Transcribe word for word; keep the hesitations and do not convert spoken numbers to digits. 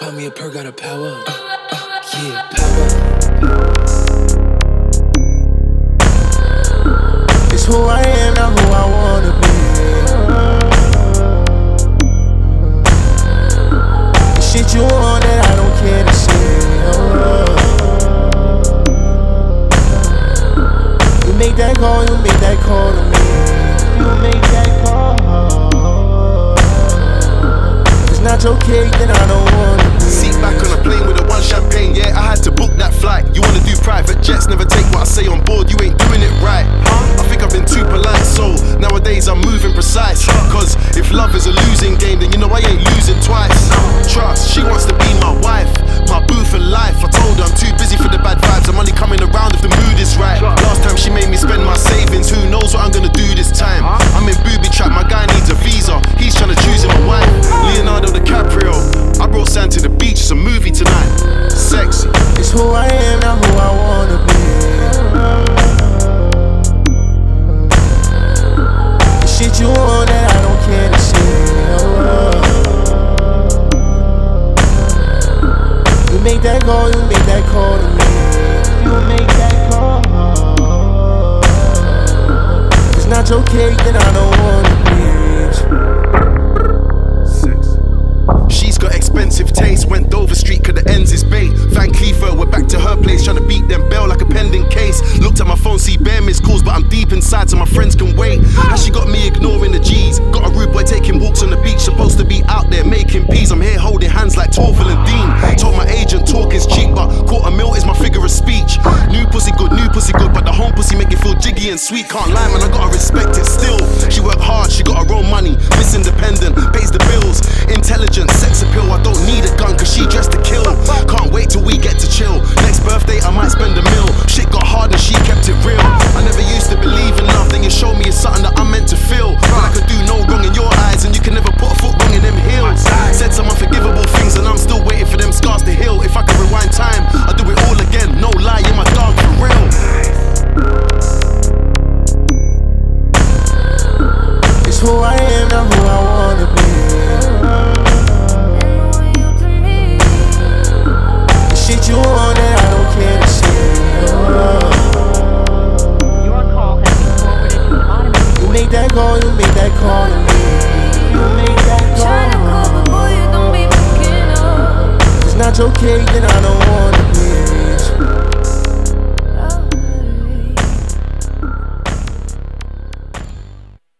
Pop me a perk, gotta power up. Uh, uh, yeah, power up. It's who I am, not who I wanna be. The shit you want that I don't care to see. Oh. You make that call, you make that call to me. You make that call. If it's not your cake, then I don't wanna be. Seat back on a plane with a one champagne, yeah, I had to book that flight. You wanna do private jets, never take what I say on board, you ain't doing it right. I think I've been too polite, so nowadays I'm moving precise. Cause if love is a losing game, then you know I ain't losing twice. Trust, she wants to be my wife, my boo for life. I told her I'm too busy for the bad vibes, I'm only coming around if the mood is right. Last time she made me spend my savings, who knows what I'm gonna do this time. I'm in booby trap, my guy needs a visa, he's trying to choose him a wife. Leonardo DiCaprio, I brought Sam to the beach, it's a movie tonight. Sexy. It's who I am, not who I wanna be. The shit you want that I don't care to see. Oh. You make that call, you make that call to me. You make that call. If it's not your cake, then I don't wanna be. She's got expensive taste, went Dover Street cause the ends is bait. Van Cleef, we're back to her place, trying to beat them bell like a pending case. Looked at my phone, see bare missed calls, but I'm deep inside so my friends can wait. How she got me ignoring the G's, got a rude boy taking walks on the beach, supposed to be out there making peas. I'm here holding hands like Torval and Dean. Told my agent talk is cheap, but quarter mil is my figure of speech. New pussy good, new pussy good, but the home pussy make it feel jiggy and sweet. Can't lie man, I gotta respect it still. She worked hard, she got her own money, Miss Independent, pays the bills. Intelligent, sex appeal, I don't need a gun cause she dressed to kill. Can't wait till we get to chill. Next birthday I might spend a mil. Shit got hard and she kept it real. I never used to believe in love, then you showed me it's something that I'm meant to feel. When I could do no wrong in your eyes and you can never put a foot wrong in them heels. Said some unforgivable things and I'm still waiting for them scars to heal. If I could rewind time, I'd do it all again. No lie, you're my dog for real. It's who I am, not who I wanna be. The shit you want that I don't care to see. Oh. Your call has been forwarded to an automated. You make that call, you make that call to me. You make that call. Tryna call, but boy, you don't be picking up. It's not your cake.